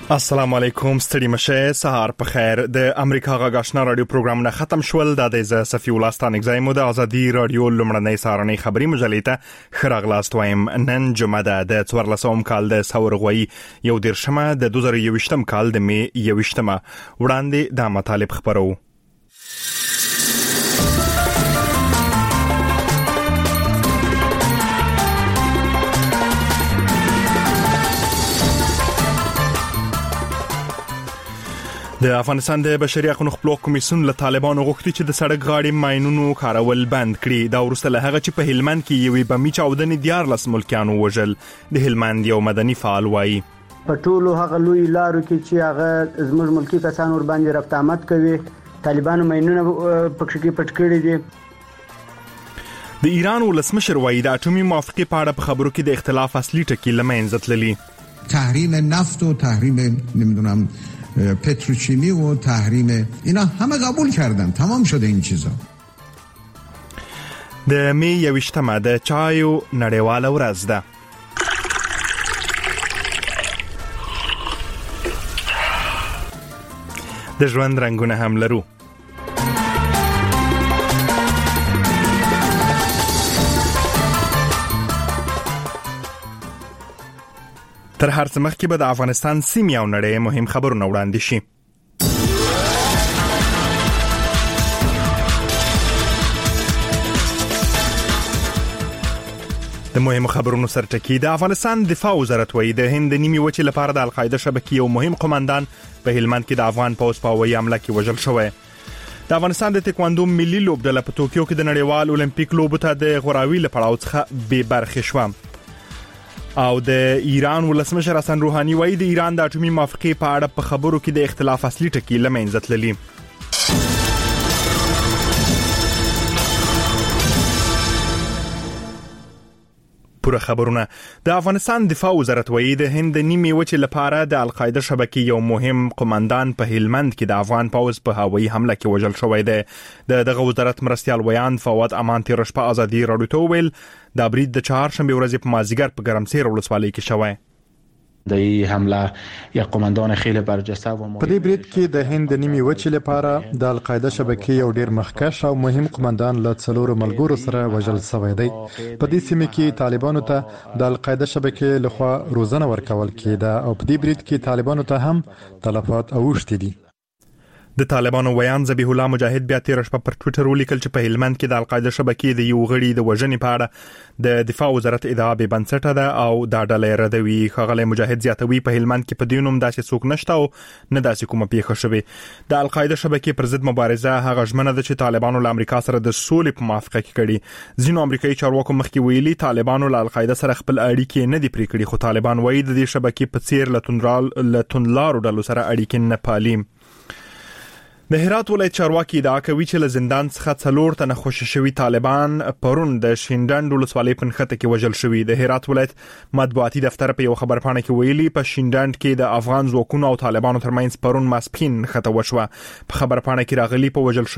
السلام علیکم، ستړي مشه، سهار په خیر. د امریکا غږ آشنا رادیو پروګرامونه ختم شول. د صفی الله ستانک زایمو د ازادي رادیو لمړنۍ سهارنۍ خبري مجلې ته ښه راغلاست وایم. نن جمعه ده د 14 کال د ثورغوي 11 د 2021 کال د می 21 وړاندې د مطالب خبرو. د افغانستان د بشري حقوقو خپلواک کمیسیون له طالبانو غوښتي چې د سړک غاړې ماینونو کارول بند کړي. دا وروسته له هغه چې په هلمند کې یوې بمي چاودنې 14 ملکیانو وژل. د هلمند یو مدني فعال وایي په ټولو هغه لوی لارو کې چې هغه زموږ ملکی کسان ور باندې رفت آمد کوي، طالبانو ماینونه پکې کې پټ کړي دي. د ایران ولسمشر وایي د اټومي موافقې په اړه په خبرو کې د اختلاف اصلي ټکی له منځه تللی. تحریم نفت و تحریم نمیدونم پتروشیمی و تحریم اینا همه قبول کردن، تمام شده این چیزا. د می 21 د چایو نړیواله ورځ ده. د ژوند رنگونه هم لرو. تر هر څه مخکې به د افغانستان سیمې او نړۍ مهم خبرونه وړاندې شي. د مهمو خبرونو سرټکی. د افغانستان دفاع وزارت وایي د هند د نیمې وچې لپاره د القاعده شبکې یو مهم قومندان په هلمند کې د افغان پوځ په هوایي حمله کې وژل شوی. د افغانستان د تکواندو ملي لوبډله په توکیو کې د نړیوال اولمپیک لوبو ته د غوراوي له پړاو څخه بې برخې شوه. او د ایران ولسمشر حسن روحاني وایي د ایران د اټومي موافقې په اړه په خبرو کې د اختلاف اصلي ټکی له منځه تللی. پوره خبرونه. د افغانستان دفاع وزارت وایي د هند د نیمې وچې لپاره د القاعده شبکې یو مهم قومندان په هلمند کې د افغان پوځ په هوایي حمله کې وژل شوی دی. دغه وزارت مرستیال ویان فواد امان تیر شپه ازادي رادیو ته ویل دا برید د چهارشنبه ورځې په مازیګر په ګرمسیر ولسوالۍ کې شوی. د این حمله یک قماندان خیلی برجسته و په دې برید کې د هند د نیمې وچې لپاره د القاعده شبکې یو ډیر مخکښ او مهم قماندان له 4 ملګرو سره وژل شوی دی. په دې سیمه کې طالبانو ته د القاعده شبکې لخوا روزنه ورکول کېده او په دې برید کې طالبانو ته هم تلفات اوښتي دي. د طالبانو ویان ذبیح الله مجاهد بیا تیر شپه پر ټوئیټر ولیکل چې په هلمند کې د القاعده شبکې د یو غړي د وژنې په اړه د دفاع وزارت ادعا به بنسټه ده او دا ډله ردوي. ښاغلی مجاهد زیاتوي په هلمند کې په دینوم داسې څوک نشته او نه داسې کومه پیښه شوې. د القاعده شبکې پر ضد مبارزه هغه ژمنه ده چې طالبانو له امریکا سره د سولې په موافقه کې کړي. ځینو امریکایي چارواکو مخکې ویلي طالبانو له القاعده سره خپل اړیکې نه دي پرې کړي، خو طالبان وایي د دې شبکې په څیر له توندلارو ډلو سره اړیکې نه پالي. د هرات ولایت چارواکي ادعا کوي چې له زندان څخه 4 تنه خوشي شوي طالبان پرون د شینډنډ ولسوالۍ په نښته کې وژل شوي. د هرات ولایت مطبوعاتي دفتر په یو خبرپاڼه کې ویلي په شینډنډ کې د افغان ځواکونو او طالبانو ترمنځ پرون ماسپښین نښته وشوه. په خبرپاڼه کې راغلي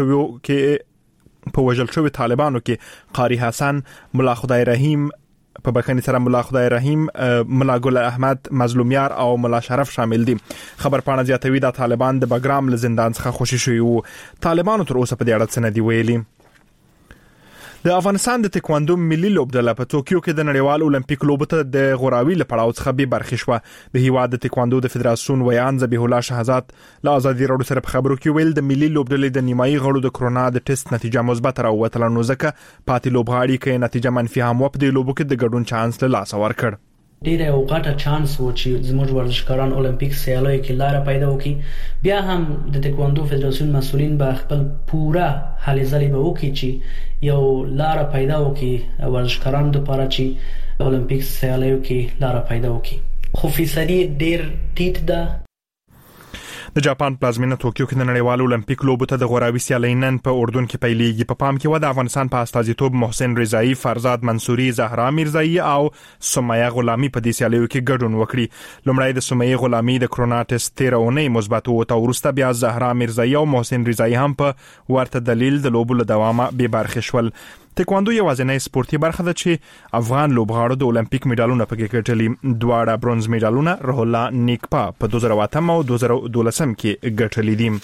په وژل شوي طالبانو کې قاری حسن، ملا خدای رحیم، په بخښنې سره ملا خدای رحیم، ملا ګل احمد، مظلومیار او ملا شرف شامل دي. خبرپاڼه زیاتوي د طالبان د بګرام له زندان څخه خوشي شوي وو. طالبانو تر اوسه په دې اړه څه نه دي ویلي. د افغانستان د تکواندو ملي لوبډله په توکیو کې د نړیوال اولمپیک لوبو ته د غوراوي له پړاو څخه بې برخې شوه. د هیواد د تکواندو د فدراسیون ویان ذبیح الله شهزاد له ازادي رادیو سره په خبرو کې ویل د ملي لوبډلې د نیمایي غړو د کرونا د ټیسټ نتیجه مثبت راووتله، نو ځکه پاتې لوبغاړي کې نتیجه منفي هم و په دې لوبو کې د ګډون چانس له لاسه ورکړ. ډیره یو غټه چانس و چې زموږ ورزشکاران اولمپیک سیالیو کې لاره پیدا وکړي. بیا هم د تکواندو فدراسیون مسؤلین به خپل پوره هلې ځلې به وکړي چې یو لاره پیدا وکړي ورزشکارانو لپاره چې اولمپیک سیالیو کې لاره پیدا وکړي. خو فیصدي ډیر ټیټ ده. د جاپان پلازمینه توکیو کې د نړیوال اولمپیک لوبو ته د غوراوي سیالۍ نن په اردن کې پیلېږي. په پام کې و د افغانستان په استازیتوب محسن رضایی، فرزاد منصوري، زهرا میرزایی او سمیه غلامی په دې سیالیو کې ګډون وکړي. لومړی د سمیه غلامی د کرونا ټیسټ 13 اونۍ مثبت و، او وروسته بیا زهرا میرزایی او محسن رضایی هم په ورته دلیل د لوبو له دوامه بې برخې شول. تکواندو یوازینی سپورتي برخه ده چې افغان لوبغاړو د اولمپیک میډالونه پکې ګټلي. دواړه برونز میډالونه روح الله نیکپا په 2008 او 2012 کې ګټلي دي.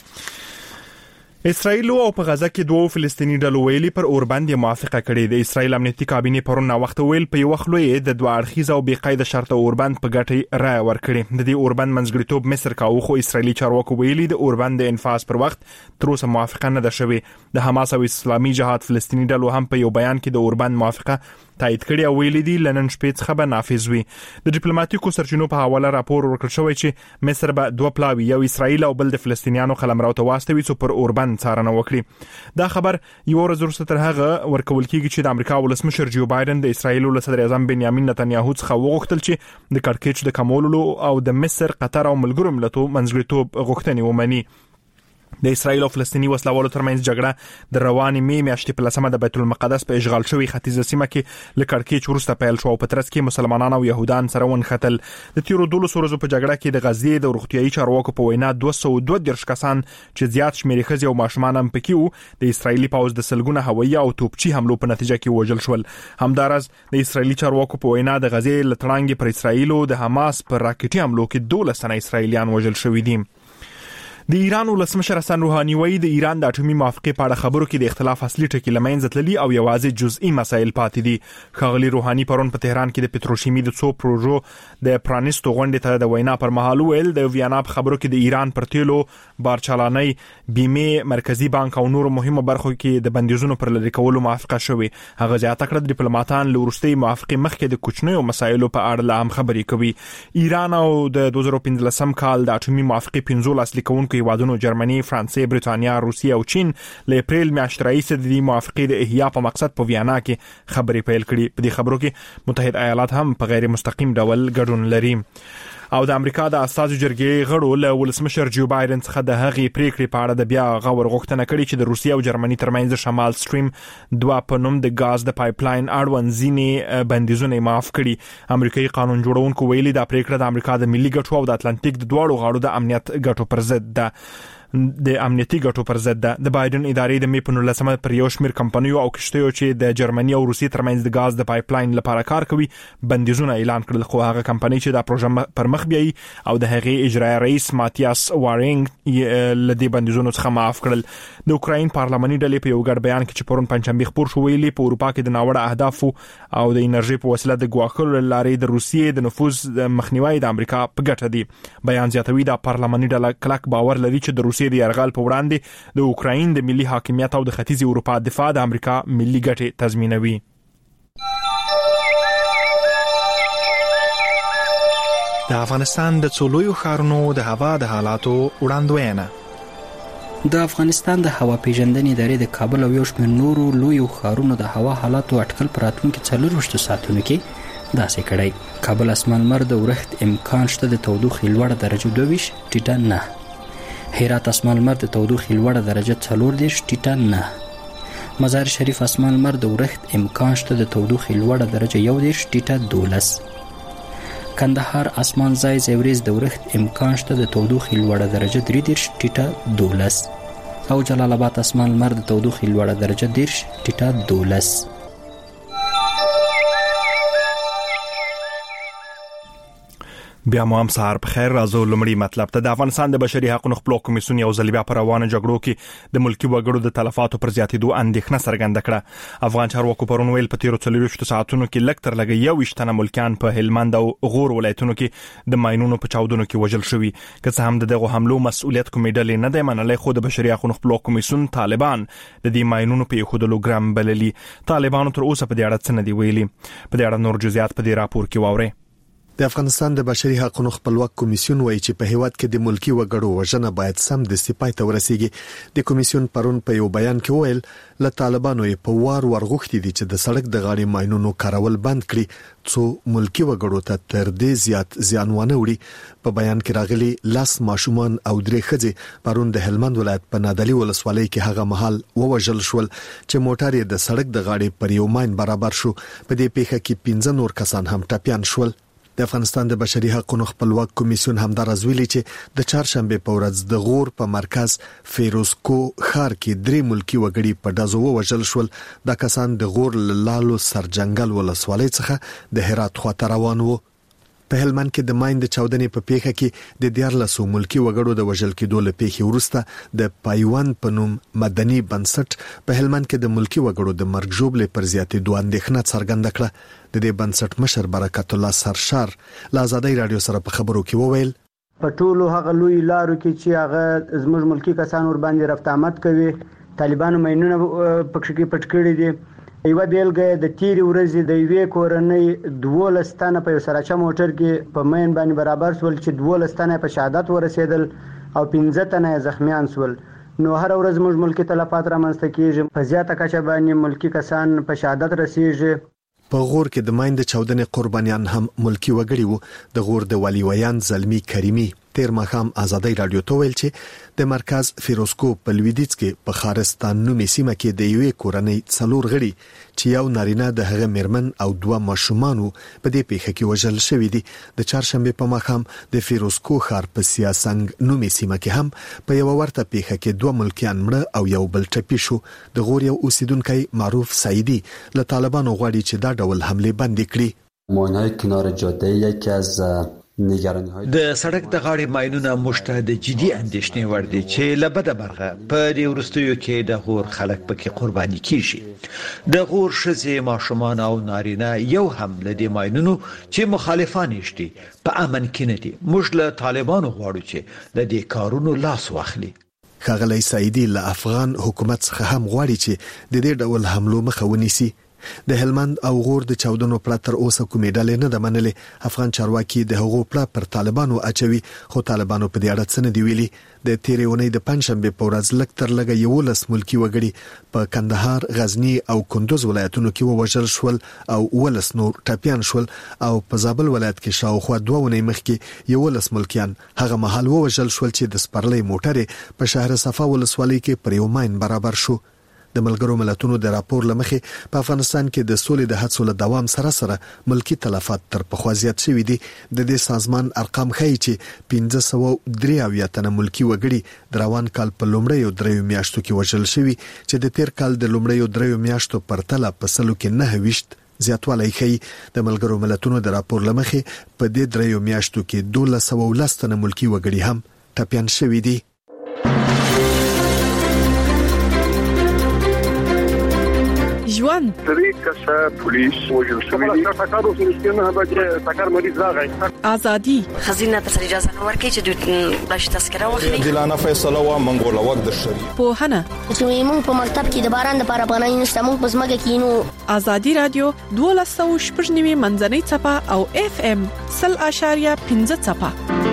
اسرائیل او په غزه کې دوه فلسطینی ډلو ویلي پر اوربند موافقه کړې. د اسرائیل امنیتي کابینه پرون وخت ویل په یو خلوی د دوه اړخیز او بې قید شرط اوربند په ګټي رائے ورکړي. د دې اوربند منځګړیتوب مصر کاوه خو اسرائیلی چارواکو ویلي د اوربند د انفاذ پر وخت تر اوسه موافقه نه ده شوې. د حماس او اسلامي جهاد فلسطینی ډلو هم په یو بیان کې د اوربند موافقه تایید کړي او ویلي دي لنن شپې څخه به نافذ وي. د ډیپلوماټیکو سرچینو په حواله راپور ورکړل شوی چې مصر به دوه پلاوي یو اسرائیل او بل د فلسطینیانو قلمرو ته واستوي چې پر اوربند څارنه وکړي. دا خبر یو ورځ وروسته تر هغه ورکول کیږي چې د امریکا ولسمشر جو بایدن د اسرائیل له صدر اعظم بنیامین نتنیاهو څخه وغوښتل چې د کړکېچ د کمولو او د مصر، قطر او ملګرو ملتونو منځګړیتوب غوښتنې ومني. د اسرائیل او فلسطیني وسلوالو ترمنځ جګړه د رواني میاشتې په لسمه د بیت المقدس په اشغال شوی ختیځه سیمه کې لکړکېچ وروسته پیل شو او په ترڅ کې مسلمانان او يهودان سره ونښتل. د تیرو 12 ورځو په جګړه کې د غزې د روغتيایي چارواکو په وینا 232 کسان چې زیات شمېر ښځې او ماشومان هم پکې وو د اسرائیلي پوځ د سلګونه هوایي او توپچي حملو په نتیجه کې وژل شول. همدارس د اسرائیلي چارواکو په وینا د غزې لټړانګې پر اسرائیل او د حماس پر راکټي حملو کې 12 تنه اسرائیلیان وژل شوي دي. د ایران ولسمشر حسن روحاني وایي د ایران د اټومي موافقې په اړه خبرو کې د اختلاف اصلي ټکي لمنځه تللي او یوازې جزئي مسایل پاتې دي. ښاغلي روحاني پرون په تهران کې د پټروشیمي د څو پروژو د پرانیستو غونډې ته د وینا پر مهال ویل د ویانا په خبرو کې د ایران پر تیلو، بارچالانۍ، بیمه، مرکزی بانک او نورو مهمو برخو کې د بندیزونو پر لري کولو موافقه شوې. هغه زیاته کړه د ډیپلوماټان له وروستۍ موافقې مخکې د کوچنیو مسایلو په اړه لا هم خبرې کوي. ایران او د 2015 کال د اټومي موافقې 15 اصلي کوونکو هیوادونو جرمني، فرانسې، برېټانیا، روسیه او چین له اپریل میاشتې راهیسې د دې موافقې د احیا په مقصد په ویانا کې خبرې پیل کړي. په دې خبرو کې متحده ایالات هم په غیر مستقیم ډول ګډون لري. او د امریکا د اساسي جرګې غړو له ولسمشر جو بایدن څخه د هغې پریکړې په اړه د بیا غور غوښتنه کړې چې د روسیې او جرمني ترمنځ شمال سټریم 2 په نوم د غاز د پایپلاین اړوند ځینې بندیزونه معاف کړي. امریکایي قانون جوړونکو ویلي دا پریکړه د امریکا د ملي ګټو او د اتلانتیک د دواړو غاړو د امنیت ګټو پر ضد ده. د امنیتي ګټو پر ضد ده. د بایدن ادارې د می په 19 پر یو شمېر کمپنیو او کشتیو چې د جرمني او روسیې ترمنځ د غاز د پایپلاین لپاره کار کوي بندیزونه اعلان کړل. خو هغه کمپنۍ چې دا پروژه پر مخ بیایي او د هغې اجرایي رئیس ماتیاس وارینګ لدی بندیزونو څخه معاف کړل. د اوکراین پارلماني ډلې په یو ګډ بیان کې چې پرون پنځشنبه خبر شو ویلي په اروپا کې د ناوړه اهدافو او د انرژي په وسیله د ګواښلو لارې د روسیې د نفوذ مخنیوي د امریکا په ګټه دي. بیان زیاتوي د پارلماني ډله کلک باور لري چې د روسیې د یرغل په وړاندې د اوکراین د ملي حاکمیت او د ختیځې اروپا دفاع د امریکا ملي ګټې تضمینوي. د افغانستان د څولویو ښارونو د هوا د حالاتو وړاندوینه. د افغانستان د هوا پیژندنې ادارې د کابل او یو شمېر نورو لویو ښارونو د هوا حالاتو اټکل پر راتلونکي 24 ساعتونو کې داسې کړی. کابل اسمان لمر د ورښت امکان شته د تودوخې لوړه درجه 22 ټیټه 9. هرات اسمان لمر د تودوخې لوړه درجه 14 ټیټه 9. مزار شریف اسمان لمر د ورښت امکان شته د تودوخې لوړه درجه 11 ټیټه 12. کندهار اسمان ځای ځای د ورښت امکان شته د تودوخې لوړه درجه 13 ټیټه 12. او جلال آباد اسمان لمر د تودوخې لوړه درجه 10 ټیټه 12. بیا مو هم سهار په خیر. راځو لمړی مطلب ته. د افغانستان د بشري حقوقو خپلواک کمیسیون یو ځل بیا پر روانه جګړو کې د ملکی وګړو د تلفاتو پر زیاتېدو اندېښنه څرګنده کړه. افغان چارواکو پرون ویل په تیرو 24 ساعتونو کې لږ تر لږه 21 تنه ملکیان په هلمند او غور ولایتونو کې د ماینونو په چاودنو کې وژل شوي. که څه هم دغه حملو مسؤلیت کومې ډلې نه دی منلای، خو د بشري حقوقو خپلواک کمیسیون طالبان د دې ماینونو په خودلو ګرام بللي. طالبانو تر اوسه په دې اړه څه نه دی ویلي. په دې اړه نور جزئیات په دې راپور کې واورئ. د افغانستان د بشري حقوقو خپلواک کمیسیون وایي چې په هیواد کې د ملکی وګړو وژنه باید سم د سپای ته ورسیږي. د کمیسیون پرون په یو بیان کې ویل له طالبانو په وار ورغوښتي دي چې د سړک د غاړې ماینونو کارول بند کړي څو ملکی وګړو ته تر دې زیات زیان ونه وړي. په بیان کې راغلي لاس ماشومان او درې ښځې پرون د هلمند ولایت په نادلی ولسوالۍ کې هغه مهال ووژل شول چې موټر یې د سړک د غاړې پر یو ماین برابر شو. په دې پیښه کې 15 نور کسان هم ټپيان شول. د افغانستان د بشري حقوقو خپلواک کمیسیون همدارز ویلي چې د چهارشنبه په ورځ د غور په مرکز فیروزکو ښار کې 3 ملکی وګړي په دازو وژل شول. د کسان د غور لالو سرجنګل ولسوالۍ څخه د هرات خواته روان وو. په هلمند کې د ماین د چاودنې په پیښه کې د 14 ملکی وګړو د وژل کېدو له پیښې وروسته د پایوان په نوم مدني بنسټ په هلمند کې د ملکی وګړو د مرګ ژوبلې پر زیاتېدو اندېښنه څرګنده کړه. د دې بنسټ مشر برکت الله سرشار له آزادۍ رادیو سره په خبرو کې وویل په ټولو هغه لوی لارو کې چې هغه زموږ ملکی کسان ور باندې رفت آمد کوي طالبانو ماینونه پکښ کې پټ کړی دي. یو بیلګه د تیری ورځې د یوې کورنۍ 12 تنه په سراچا موټر کې په ماین باندې برابر شول چې 12 تنه په شهادت ورسېدل او 15 تنه زخمیان شول. نو هر ورځ موږ ملکی تلفات رامنځته کیږي. په زیاته کچه باندې ملکی کسان په شهادت رسیږي. په غور کې د ماین د چاودنې قربانیان هم ملکی وګړي وو. د غور د ولی ویان زلمی کریمی تیر ماښام آزادۍ رادیو ته ویل چې د مرکز فیروزکو په لویدیځ کې په خارستان نومي سیمه کې د یوې کورنۍ 4 غړي چې یو نارینه د هغه میرمن او 2 ماشومان په دې پیښه کې وژل شوی دي. د چهارشنبه په ماښام د فیروزکو ښار په سیاسنګ نومي سیمه کې هم په یو ورته پیښه کې 2 ملکیان مړه او یو بل ټپي شو. د غور یو اوسیدونکو معروف سعیدی له طالبانو غواړي چې دا ډول حمله بند کړي. ماین‌های کنار جاده یکی از د سړک د غاړې ماینونه مشته د جدي اندېښنې ور دي چې لبده برغه په دې ورستیو کې د غور خلک پکې قرباني کیږي. د غور ښځې ماشومان او نارینه یو هم له دې ماینونو چې مخالفان شي په امن کې نه دي. موږ له طالبانو غواړو چې د دې کارونو لاس واخلي. ښاغلی سعیدی له افغان حکومت څخه هم غواړي چې د دې ډول حملو مخه ونیسي. د هلمند او غور د چاودنو پړه تر اوسه کومې ډلې نه د منلې. افغان چارواکي د هغو پړه پر طالبانو اچوي خو طالبانو په دې اړه څه نه دی ویلي. د تیرې اونۍ د پنځشنبه په ورځ لږ تر لږه 11 ملکی وګړي په کندهار، غزنی او کندوز ولایتونو کې ووژل شول او 11 نور ټپیان شول او په زابل ولایت کې شاوخوا 2 اونۍ مخکې 11 ملکیان هغه مهال ووژل شول چې د سپرلۍ موټر په شهر صفا ولسوالۍ کې پر یو ماین برابر شو. د ملګرو ملتونو د راپور لمخې په افغانستان کې د سولې د هڅو له دوام سره ملکی تلفات تر پخوا زیات شوي دي. د دې سازمان ارقام ښیي چې 1503 تنه ملکی وګړي د روان کال په لومړیو 3 میاشتو کې وژل شوي چې د تیر کال د لومړیو 3 میاشتو پرتله په سلو کې 9 زیاتوالی ښیي. د ملګرو ملتونو د راپور لمخې په دې 3 میاشتو کې 1210 تنه ملکی وګړي هم ټپیان شوي دي. ژوند طریقه پولیس وجل شوی دی تاکارو سنستنه به تاکار مریض راغی ازادي خزینه ته اجازه نه ورکړي چې باش تذکره واخلي. دلانه فیصله و منګول وخت د شری په هنه چې موږ په مکتب کې د باران د لپاره پناه نشته موږ په سمګه کې نو ازادي رادیو 12.9 منځنۍ چپه او FM 0.5 چپه.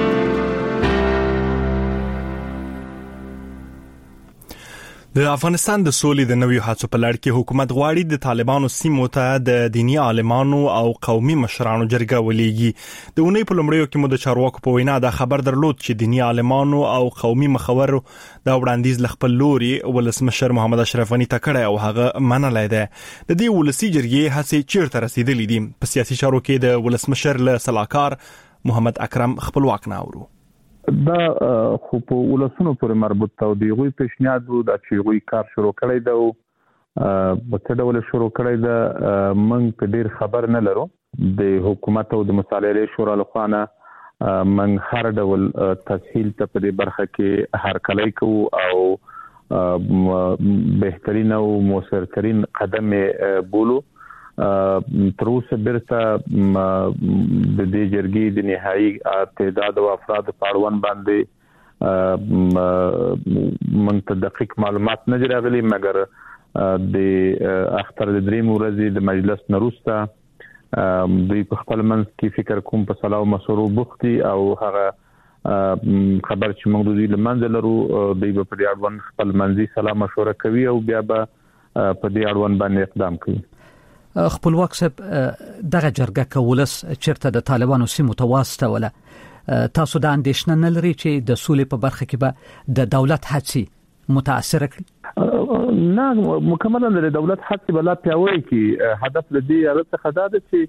د افغانستان د سولې د نویو هڅو په لړ کې حکومت غواړي د طالبانو سیمو ته د دینی عالمانو او قومي مشرانو جرګه ولېږي. د اونۍ په لومړیو کې مو د چارواکو په وینا د خبر درلود چې دینی عالمانو او قومي مخورو دا وړاندیز ل خپل لوري ولسمشر محمد اشرف غنی ته کړی او هغه منلای دی. د دې ولسی جرګې هڅې چیرته رسیدلې دي؟ په سیاسي چارو کې د ولسمشر له صلاحکار محمد اکرم خپلواک ناورو. دا خو په ولسونو پورې مربوط دی. دوی پیشنهاد د چوغوي کار شروع کړی دی او په څه ډول شروع کړی دی موږ په ډیر خبر نه لرو. د حکومت او د مصالحې شورا لخوا نه موږ هر ډول تسهیل ته په دې برخه کې هرکلی کوو او بهترین او موثرترین قدم بولو. تر اوسه برته د دې جرګې د نهایی تعداد او افراد په اړوند باندې موږ ته دقیق معلومات نه راغلي مګر د اختر د دریم ورځې د مجلس نروسته دوی په خپل منځ کې فکر کوم په صلاح او مشورو بوختي او هغه خبر چې موږ دوی لمنځه لرو دوی په دې اړوند خپل منځي صلاح مشوره کوي او بیا به په دې اړوند باندې اقدام کوي. خپلواک صاحب دغه جرګه کولس چیرته د طالبانو سیمو ته واستوله. تاسو د اندېښنه نه لرئ چې د سولې په برخه کې به د دولت هڅې متاثر کړي؟ نه، مکمل د دولت هڅې بلا پیاوړي کی. هدف د دې څخه دا ده چې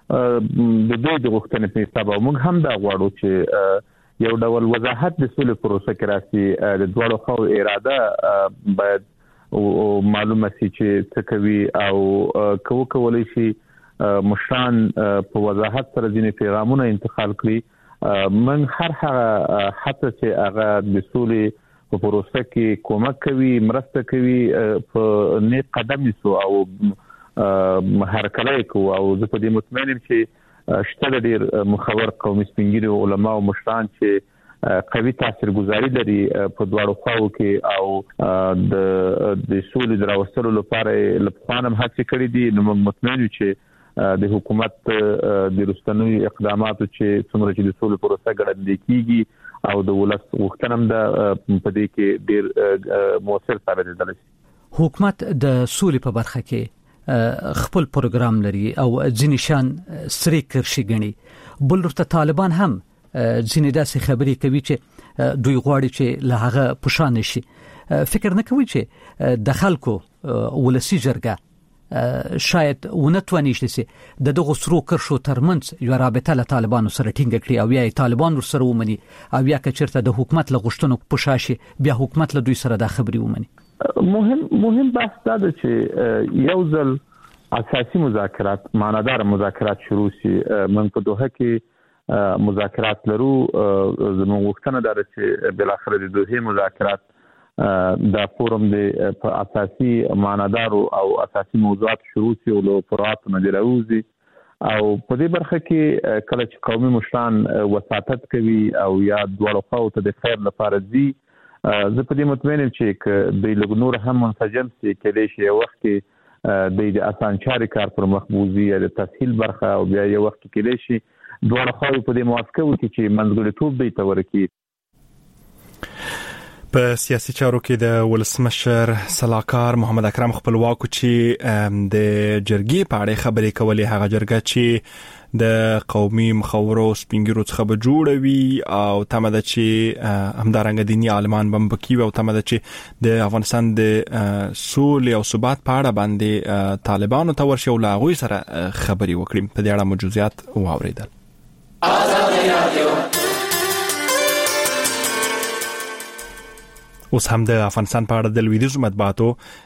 د دوی د غوښتنې په حساب او موږ هم دا غواړو چې یو ډول وضاحت د سولې پروسه کې راشي. د دوه خو اراده باید معلومه شي چې څه کوي او کولای شي مشران په وضاحت سره ځینې پیغامونه انتقال کړي. من هر هغه حتی چې هغه د سولې په پروسه کې کومک کوي، مرسته کوي، په نیک قدم نیسو او هرکلی کو. او زه په دې مطمئن یم چې شته ډېر مخور قومي سپینګیري علما او مشران چې قوي تاثیرګذاري لري په دواړو خواو کې او د سولې دراوستلو لپاره لپاره هڅې کړې دي. نو مطمئن یم چې د حکومت د رستنوي اقداماتو چې څومره چې د سولې پروسه ګړندۍ کیږي او د ولس غوښتنه هم د په دې کې ډېر موثر ثابت دي. حکومت د سولې په برخه کې خپل پروګرام لري او ځینې شان سری کرشي غني. بل ورته طالبان هم ځینې داسې خبرې کوي چې دوی غواړي چې له هغه پوښان شي. فکر نه کوي چې د خلکو ولسی جرګه شاید ونتواني شي د دغه سرو کرشو ترمنځ یو رابطه له طالبانو سره ټینګ کړي او یا طالبان ور سره ومني او یا کچرته د حکومت له غشتنو پوښاشي بیا حکومت له دوی سره د خبري ومني. مهم بحث دا دی چې یو ځل اساسي مذاکرات معنادار مذاکرات شروع شي. من په دوحه کې مذاکرات لرو. زموږ وختونه دا چې بل اخر د دوحه مذاکرات دا فورم د اساسي معنادار او اساسي موضوعات شروع شي او له فرات نه دراوزي او په دې برخه کې کله چې قومي مشران وساطت کوي او یا دواړو خواو ته د خیر لپاره دي. زه په دې مطمئن یم چې د لګنور هم منسجم سي کېدای شي وخت کې د اسانچاري کار پر مخبوزي یا د تسهیل برخه او بیا یو وخت کې کېدای شي دواړو خواو په دې موافقه وکړي چې منځګړیتوب دی تورکی. په سیاسي چارو کې د ولسمشر صلاحکار محمد اکرم خپلواک چې د جرګې په اړه خبرې کولې. هغه جرګه چې د قومي مخورو سپینګرو څخه به جوړوي او تمه ده چې همدارنګه دینی عالمان بم بکی او تمه ده چې د افغانستان د سولې او ثبات په اړه باندې طالبانو ته ورشي او لا غوي سره خبرې وکړي. په دې اړه موجودات واوریدل. اوس هم د افغانستان په اړه د لویدیځ مطبوعاتو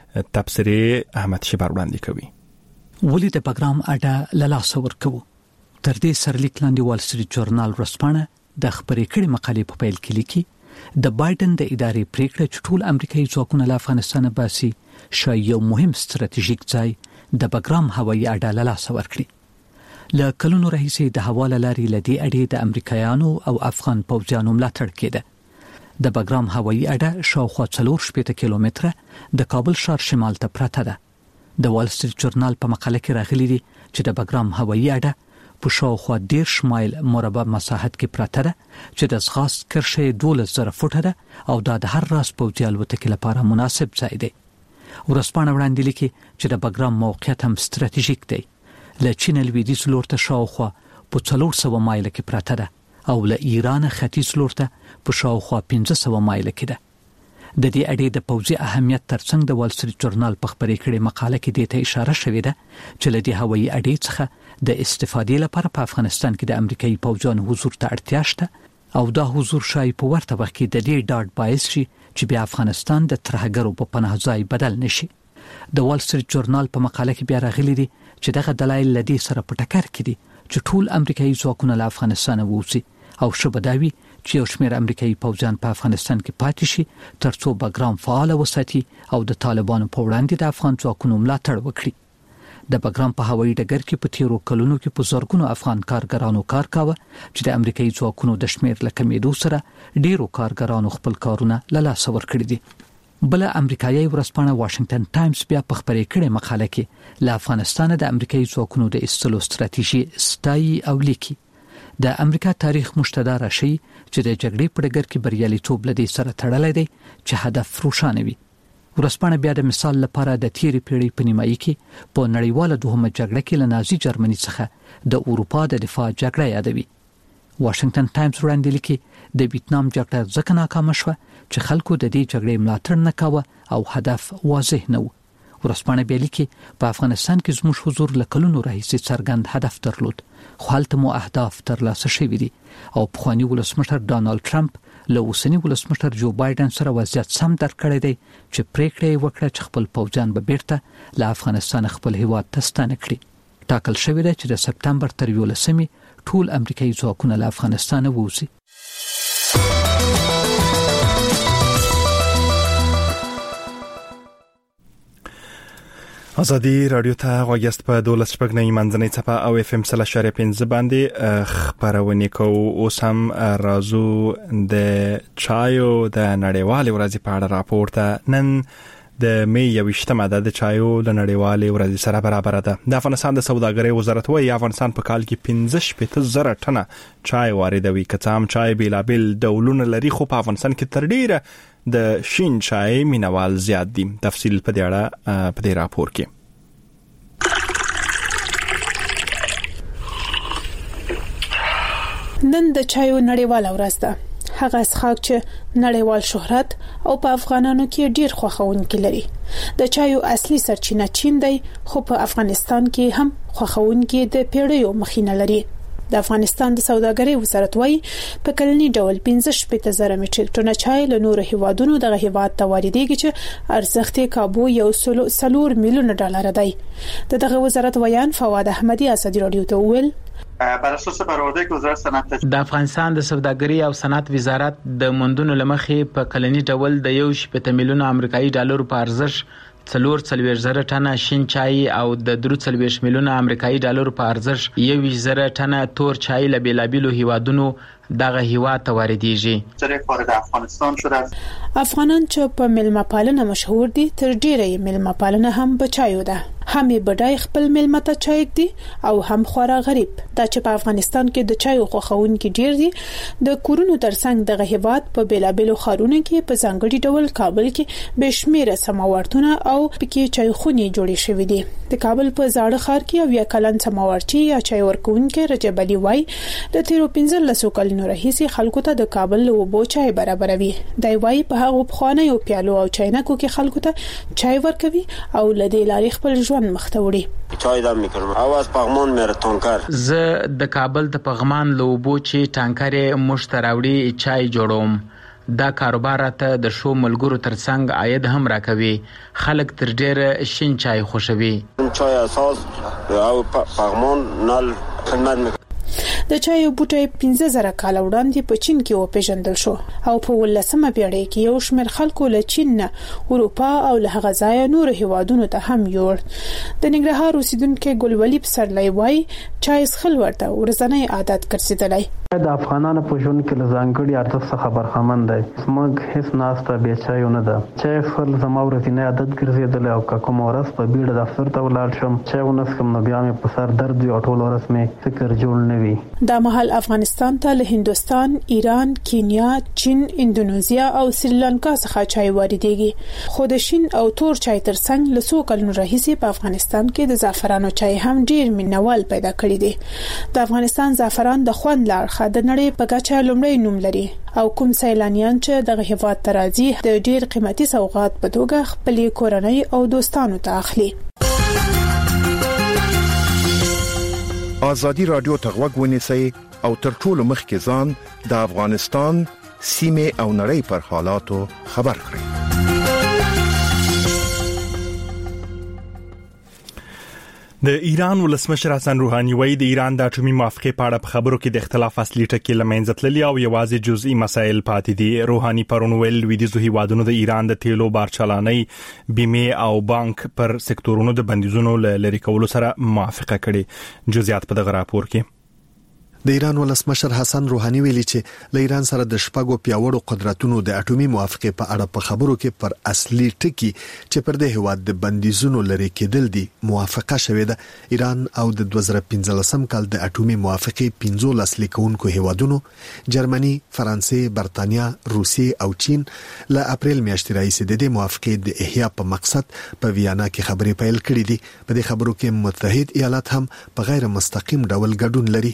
تبصرې احمد شبر وړاندې کوي. ولې د پروګرام اډه لاله ورکو تر دې سرلیک لاندې وال سټریټ جورنال ورسپانه د خبرې کړي مقالې په پیل کې لیکي د بایدن د ادارې پریکړه چې ټول امریکایي ځواکونه له افغانستان باسي شاید یو مهم ستراتیژیک ځای د پروګرام هوایي اډه لاله ورکړي. له کلونو راهیسې د حواله لاري لدی اډې د امریکایانو او افغان پوځیانو ملاتړ کېده. د پروګرام هوایي اډه شاوخوا 4 کیلومتره د کابل ښار شمال ته پرته ده. د وال سټریټ جورنال په مقاله کې راغلي دي چې د پروګرام هوایي اډه په شاوخوا 10 مایل مربع مساحت کې پرته ده چې د ځغاست کرښې 12,000 فوټه ده او دا د هر راس پوځي الوتکې لپاره مناسب ځای دی. ورسپانه وړاندې لیکي چې د پروګرام موقعیت هم ستراتیژیک دی. له چین لویدیځ لور ته شاوخوا په 400 مایل کې پرته ده او له ایران ختیځ لور ته په شاوخوا 500 مایل کې ده. د دې اډې د پوځي اهمیت ترڅنګ د وال سټریټ جورنال په خبرې کړي مقاله کې د ته اشاره شوې ده چې له دې هوایي اډې څخه د استفادې لپاره په افغانستان کې د امریکایي پوځیانو حضور ته اړتیا شته او دا حضور شاید په ورته وخت کې د دې ډاډ باعث شي چې بیا افغانستان د ترهګرو په پناه ځای بدل نشي. د وال سټریټ جورنال په مقاله کې بیا راغلي دي چې دغه دلایل لدی سره په ټکر کې دي چې ټول امریکایي ځواکونه له افغانستان ووځي او شبداوي چې یو شمېر امریکایي پوځیان په افغانستان کې پاتې شي ترڅو پروګرام فعال وساتي او د طالبانو په وړاندې د افغان ځواکونو ملاتړ وکړي. د پروګرام په هوایي ډګر کې په تیرو کلونو کې په زورګونو افغان کارګرانو کار کاوه چې د امریکایي ځواکونو د شمېر لکمېدو سره ډیرو کارګرانو خپل کارونه له لاسه ورکړي دي. بل امریکایي ورسپانه واشنگټن ټایمز بیا په خبرې کړي مقاله کې له افغانستان د امریکایي ځواکونو د ایستلو ستراتیژي ستایي او لیکي د امریکا تاریخ مشتدار شي چې د جګړې په ډګر کې بریالیتوب لدی سره تړلې دی چې هدف روښانه وي. ورسپانه بیا د مثال لپاره د تیری پیړۍ په نیمایي کې په نړیواله دوهمه جګړه کې له نازي جرمني څخه د اروپا د دفاع جګړه یادوي. واشنگټن ټایمز وړاندې لیکي د ویتنام جګړه ځکه ناکامه شوه چې خلکو د دې جګړې ملاتړ نه کاوه او هدف واضح نه و. ورسپانه بیلی کې په افغانستان کې زموږ حضور لکلونو راهیسې څرګند هدف درلود خو هلته مو اهداف ترلاسه شوي دي او پخوانی ولسمشر ډانالډ ټرمپ له اوسنی ولسمشر جو بایدن سره وضعیت سم درک کړی دی چې پریکړه یې وکړه چې خپل پوځیان به بیرته له افغانستان خپل هیواد ته ستانه کړي ټاکل شوی دی چې د سپتمبر تر 11 ټول امریکایي ځواکونه له افغانستان ووځي. ازادي رادیو ته غوښتل په 12 شپږنۍ منځنۍ صفه او اف ام 3.5 باندې خبرونه کوو. اوس هم راځو د چایو د نړیوالې ورځې په اړه راپور ته. نن د می 28مه د چایو د نړیوالې ورځې سره برابر ده. د افغانستان د سوداګرۍ وزارت وايي افغانستان په کال کې 15,000 ټنه چای واردوي. کڅام چای بیلابل ډولونه لري خو په افغانستان کې تر ډیره د شین چای مینوال زیات دي. تفصیل په دې اړه په دې راپور کې. نن د چایو نړیواله ورځ ده. هغه څښاک چې نړیوال شهرت او په افغانانو کې ډیر خوښونکي لري. د چایو اصلي سرچینه چین دی خو په افغانستان کې هم خوښونکي د پیړیو مخینه لري. د افغانستان د سوداګرۍ وزارت وايي په کلنی ډول 15,000 میټریک ټنه چای له نورو هیوادونو دغه هیواد ته واردېږي چې ارزښت یې کابو $1 میلیون دی. دغه وزارت ویان فواد احمدی ازادي رادیو ته ویل بر اساس برآورده که وزارت صنعت د افغانستان د سوداګرۍ او صنعت وزارت د موندونو لمخې په کلنی ډول د 1 میلیون امریکایي ډالر په ارزښت 4,000 ټنه شین چای او د 3 میلیون امریکایي ډالر په ارزښت 1,000 ټنه تور چای له بیلابیلو هیوادونو دغه هیواد ته واردېږي. چې خارج افغانستان شوه. افغانان چې په ملمه پالنه مشهور دي تر ډیره ملمه پالنه هم په چایو ده. هم بډای خپل ملمه ته چای دي او هم خورا غریب. دا چې په افغانستان کې د چایو خوښونکي ډیر دي. د کورونو ترڅنګ دغه هیواد په بیلابیلو ښارونو کې په ځانګړي ډول کابل کې بشمیره سماورتونه او پکې چای خونې جوړې شوې دي. د کابل په زاړه ښار کې او یا کلن سماورچی یا چای ورکوونکي رجب علي وای د تیرو 15 کلونو راهیسې خلکو ته د کابل له وبو چای برابروي. دی وای په هغه بخوانیو پیالو او چاینکو کې خلکو ته چای ورکوي او لدې لارې خپل ژوند مخته وړي. چای دم میکنم اواز پغمان میره تانکر. زه د کابل د پغمان له وبو چې ټانکر مشتراوړي چای جوړوم. دا کاروبار ته د شو ملګرو ترڅنګ عاید هم راکوي. خلک تر ډیره شین چای خوښوي. چای اساس او پغمان نل خدمت میکنه. د چای بوټي 15,000 کال وړاندې په چین کې وپیژندل شو او په 18مه پیړۍ کې یو شمېر خلکو له چین نه اروپا او له هغه ځایه نور هیوادونو ته هم یوړ. د ننګرهار اوسیدونکو ګلولي پسرلی وای چای څښل ورته ورځنی عادت ګرځیدلی. د افغانانو په ژوند کې لزانګړي ارزښت څخه برخمن دی. موږ هیڅ ناسته به چای نه ده. چای څښل زما ورځنی عادت ګرځیدلی او کوم ورځ په بیړه دفتر ته ولاړ شم چای ونسکم نو بیا مې په سر درد او ټول ورځ مې فکر جوړ نه وي. دا مهال افغانستان ته له هندستان، ایران، کینیا، چین، اندونیزیا او سریلانکا څخه چای واردېږي. خو د شین او تور چای ترڅنګ له څو کلونو راهیسې په افغانستان کې د زعفرانو چای هم ډیر مینوال پیدا کړی دی. د افغانستان زعفران د خوند لارښ د نړۍ په کچه لومړی نوم لري او کوم سیلانیان چې دغه هیواد ته راځي د ډیر قیمتي سوغات په توګه خپل کورنۍ او دوستانو ته اخلي. ازادي رادیو ته غوږ ونیسئ او تر ټولو مخکې ځان د افغانستان سیمه او نړۍ پر حالاتو خبر کړئ. د ایران ولسمشر حسن روحاني وایي د ایران د اټومي موافقې په اړه په خبرو کې د اختلاف اصلي ټکي لمنځه تللي او یوازې جزئي مسایل پاتې دي. روحاني پرون ویل لویدیځو هیوادونو د ایران د تیلو بارچلانۍ، بیمه او بانک پر سکتورونو د بندیزونو لري کولو سره موافقه کړې. جزئیات په دغه راپور کې. د ایران ولسمشر حسن روحاني ویلي چې له ایران سره د شپږو پیاوړو قدرتونو د اټومي موافقې په اړه په خبرو کې پر اصلي ټکي چې پر د هیواد د بندیزونو لري کېدل دي موافقه شوې ده. ایران او د 2015 کال د اټومي موافقې 15 لیکونکو هیوادونو جرمني، فرانسې، برتانیا، روسیې او چین له اپریل میاشتې راهیسې د دې موافقې د احیا په مقصد په ویانا کې خبرې پیل کړې دي. په دې خبرو کې متحد ایالات هم په غیر مستقیم ډول ګډون لري.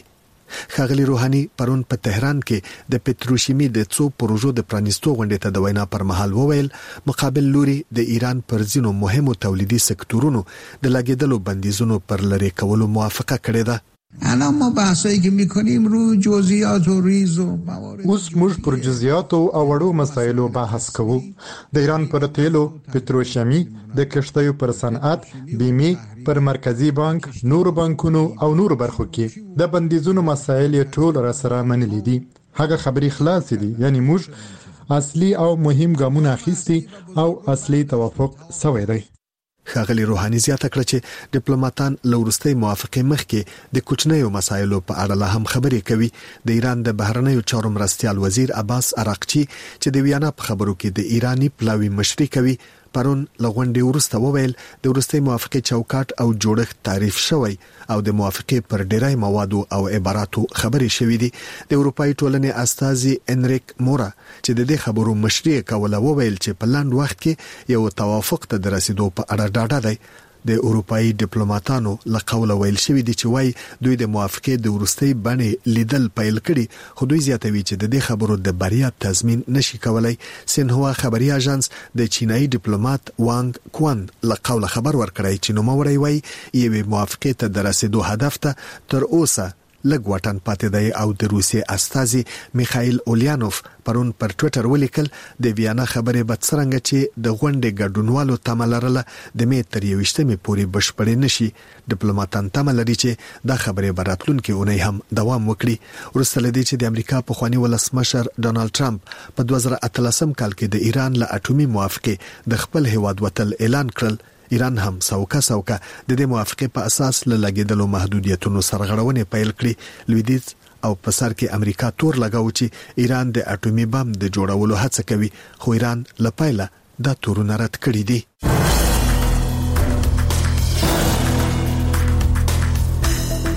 ښاغلي روحاني پرون په تهران کې د پټروشیمي د څو پروژو د پرانیستو غونډې ته د وینا پر مهال وویل مقابل لوري د ایران پر ځینو مهمو تولیدي سکتورونو د لګیدلو بندیزونو پر لری کولو موافقه کړې ده. الان ما بحثایی که میکنیم روی جزئیات و ریز و اوس موږ پر جزئیات او وړو مسایلو بحث کوو. د ایران پر تیلو، پټروشیمي، د کشتیو پر صنعت، بیمه، پر مرکزی بانک، نور بانکونو او نور برخو کې د بندیزونو مسایل ټول را سره منلي دي. هغه خبري خلاص دي، یعنی موږ اصلي او مهم ګامونه اخیستي او اصلي توافق سوی دی. ښاغلي روحاني زیاته کړه چې ډیپلوماټان لورستۍ موافقه مخکې د کوچنیو مسایلو په اړه لا هم خبرې کوي. د ایران د بهرنیو چارو مرستيال وزیر عباس عراقچي چې د ویانا په خبرو کې د ایرانی پلاوی مشري کوي پرون لغونډې ورسته وویل د ورستۍ موافقه چوکاټ او جوړښت تعریف شوی او د موافقه پر ډیری موادو او عباراتو خبرې شوې دي. د اروپאי ټولنې استاذي انریک مورا چې د دې خبرو مشري کوله وویل چې په لاند وخت کې یو توافق ته د رسیدو په اړه ډاډه دی. د اروپאי ډیپلوماټانو له قوله ویل شوی دی چې وای دوی د موافقه د ورستۍ باندې لیدل پیل کړي، خو دوی زیاتوي چې د دې خبرو د بریا تضمین نشي کولای. سینهوا خبري اژانس د چینایي ډیپلوماټ وانګ کوان له قوله خبر ورکړی چې نوموړی وای یوه موافقه ته د رسیدو هدف ته تر اوسه لږ وټن پاتې دی او د روسي استاذي میخائیل اولیانوف پرون پر ټوئیټر ولیکل د ویانا خبرې به څنګه چې د غونډې ګډونوالو تملرله د مې تر 21مې پورې بشپړې نشي. ډیپلوماټان تملري چې دا خبرې براتلونکي اونۍ هم دوام وکړي. ورسته لدی چې د امریکا په خواني ولسمشر ډونالد ټرمپ په 2013 کال کې د ایران له اټومي موافقه د خپل هیواد وتل اعلان کړل. ایران هم سوکا د دې موافقه په اساس له لګیدلو محدودیتونو سرغړونې پیل کړې. لویدیځ او په سر کې امریکا تور لګاو چې ایران د اټومي بم د جوړولو هڅه کوي، خو ایران له پایله دا تورونه رد کړی دي.